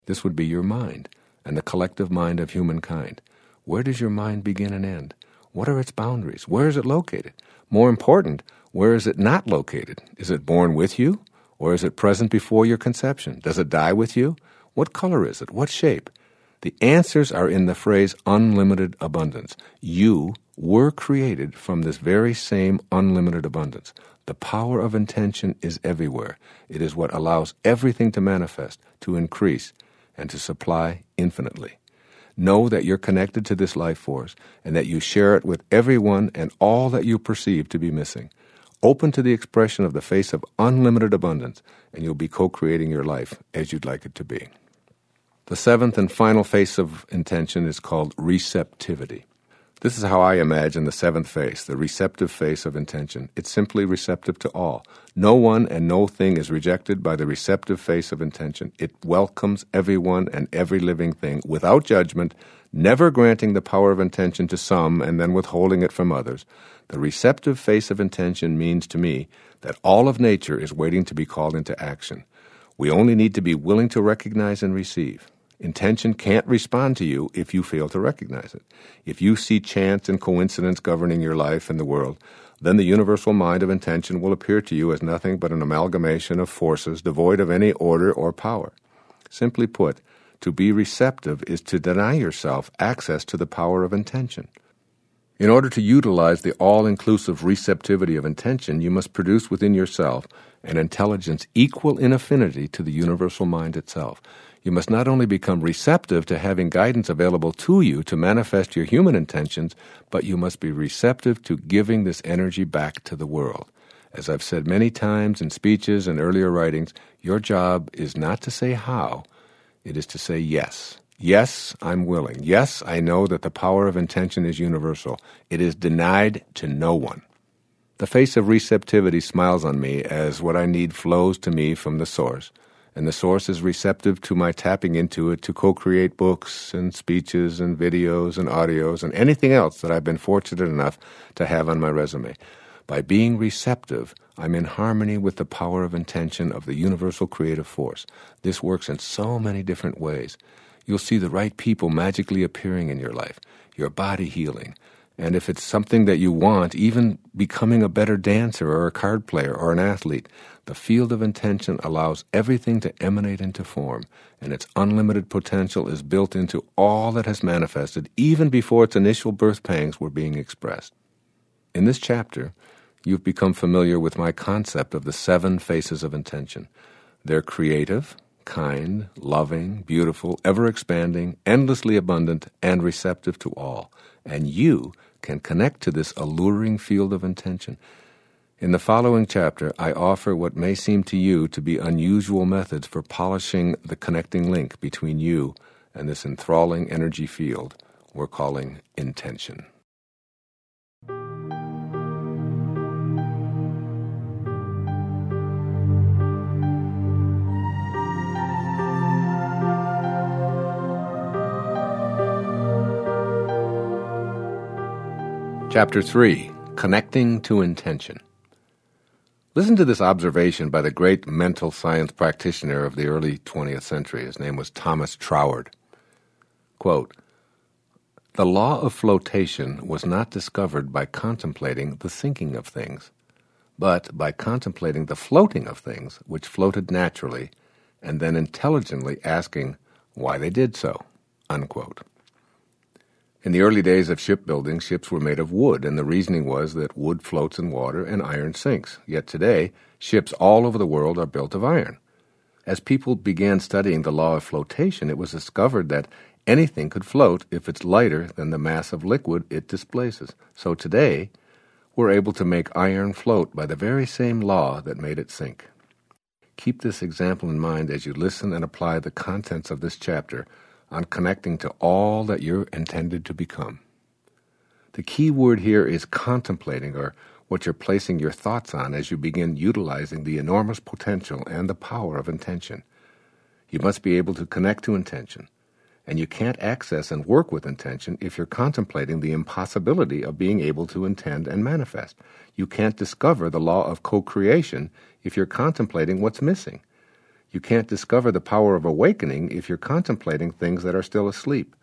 This would be your mind and the collective mind of humankind. Where does your mind begin and end? What are its boundaries? Where is it located? More important, where is it not located? Is it born with you, or is it present before your conception? Does it die with you? What color is it? What shape? The answers are in the phrase unlimited abundance. You were created from this very same unlimited abundance. The power of intention is everywhere. It is what allows everything to manifest, to increase, and to supply infinitely. Know that you're connected to this life force and that you share it with everyone and all that you perceive to be missing. Open to the expression of the face of unlimited abundance, and you'll be co-creating your life as you'd like it to be. The seventh and final face of intention is called receptivity. This is how I imagine the seventh face, the receptive face of intention. It's simply receptive to all. No one and no thing is rejected by the receptive face of intention. It welcomes everyone and every living thing without judgment, never granting the power of intention to some and then withholding it from others. The receptive face of intention means to me that all of nature is waiting to be called into action. We only need to be willing to recognize and receive. Intention can't respond to you if you fail to recognize it. If you see chance and coincidence governing your life and the world, then the universal mind of intention will appear to you as nothing but an amalgamation of forces devoid of any order or power. Simply put, to be receptive is to deny yourself access to the power of intention. In order to utilize the all-inclusive receptivity of intention, you must produce within yourself an intelligence equal in affinity to the universal mind itself. You must not only become receptive to having guidance available to you to manifest your human intentions, but you must be receptive to giving this energy back to the world. As I've said many times in speeches and earlier writings, your job is not to say how, it is to say yes. Yes, I'm willing. Yes, I know that the power of intention is universal. It is denied to no one. The face of receptivity smiles on me as what I need flows to me from the source, and the source is receptive to my tapping into it to co-create books and speeches and videos and audios and anything else that I've been fortunate enough to have on my resume. By being receptive, I'm in harmony with the power of intention of the universal creative force. This works in so many different ways. You'll see the right people magically appearing in your life, your body healing, and if it's something that you want, even becoming a better dancer or a card player or an athlete. The field of intention allows everything to emanate into form, and its unlimited potential is built into all that has manifested even before its initial birth pangs were being expressed. In this chapter, you've become familiar with my concept of the 7 faces of intention. They're creative, kind, loving, beautiful, ever-expanding, endlessly abundant, and receptive to all. And you can connect to this alluring field of intention. In the following chapter, I offer what may seem to you to be unusual methods for polishing the connecting link between you and this enthralling energy field we're calling intention. Chapter 3, Connecting to Intention. Listen to this observation by the great mental science practitioner of the early 20th century. His name was Thomas Troward. Quote, "The law of flotation was not discovered by contemplating the sinking of things, but by contemplating the floating of things which floated naturally, and then intelligently asking why they did so." Unquote. In the early days of shipbuilding, ships were made of wood, and the reasoning was that wood floats in water and iron sinks. Yet today, ships all over the world are built of iron. As people began studying the law of flotation, it was discovered that anything could float if it's lighter than the mass of liquid it displaces. So today, we're able to make iron float by the very same law that made it sink. Keep this example in mind as you listen and apply the contents of this chapter on connecting to all that you're intended to become. The key word here is contemplating, or what you're placing your thoughts on as you begin utilizing the enormous potential and the power of intention. You must be able to connect to intention, and you can't access and work with intention if you're contemplating the impossibility of being able to intend and manifest. You can't discover the law of co-creation if you're contemplating what's missing. You can't discover the power of awakening if you're contemplating things that are still asleep.